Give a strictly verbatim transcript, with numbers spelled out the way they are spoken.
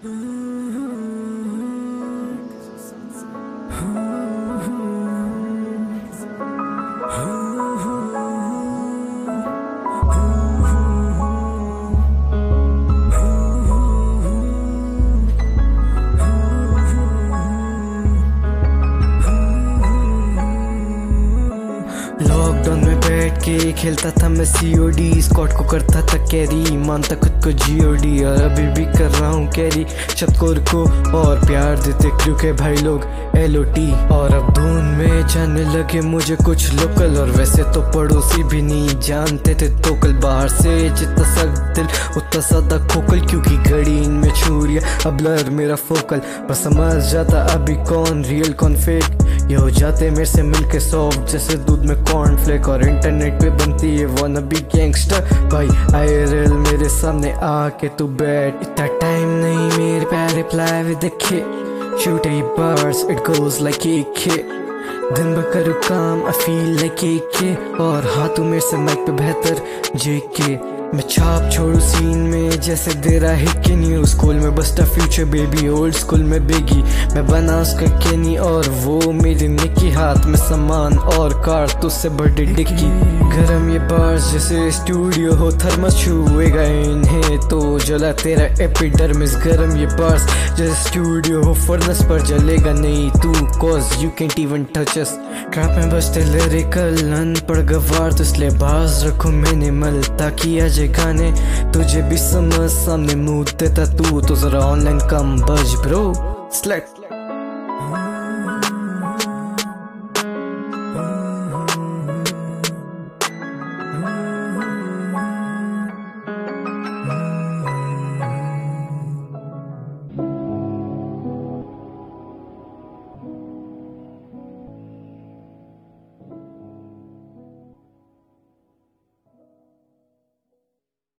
Lockdown में बैठ के खेलता था मैं सीओडी, स्क्वाड को करता था कैरी, मानता खुद को जीओडी, और अभी भी कर रहा हूँ कैरी चतकोर को, और प्यार देते क्रू के भाई लोग एलओटी। और अब धुन में जाने लगे मुझे कुछ लोकल, और वैसे तो पड़ोसी भी नहीं जानते थे तो कल बाहर से जितना सख्त दिल उतना सादा खोकल, क्योंकि घड़ी इनमें छुरिया अब ब्लर मेरा फोकल, बस समझ जाता अभी कौन रियल कौन फेक, ये हो जाते मेरे से मिलके सॉफ्ट जैसे दूध में कॉर्नफ्लेक, और इंटरनेट पे बनती है वानाबी गैंगस्टर भाई आईआरएल मेरे सामने आके तू बैठ, इतना टाइम नहीं मेरे प्यारे reply with the kick, shoot eight bars it goes like a kick, दिन भर करूँ काम I feel like a kid, और हाँ तू मेरे से माइक पे बेहतर जेके, मैं छाप छोड़ू सीन में जैसे दे रहा है कि न्यू स्कूल में बस्ता फ्यूचर बेबी, ओल्ड स्कूल में बेगी मैं बना उसका केनी, और वो मेरी निकी, हाथ में सामान और कार तुझसे बड़ी डिक्की, गरम ये बार्स जैसे स्टूडियो हो, थर्मस छुएगा इन्हें तो जला तेरा एपिडर्मिस, गरम ये बार्स जैसे स्टूडियो हो, फर्नेस पर जलेगा नहीं तू cause you can't even touch us, trap में बजते लिरिकल अनपढ़ गवार, तो इसलिए बाज रखो मिनिमल ताकि आज गाने तुझे भी समझ, सामने मुंह देता तू तो जरा ऑनलाइन कम बज ब्रो स्लैट।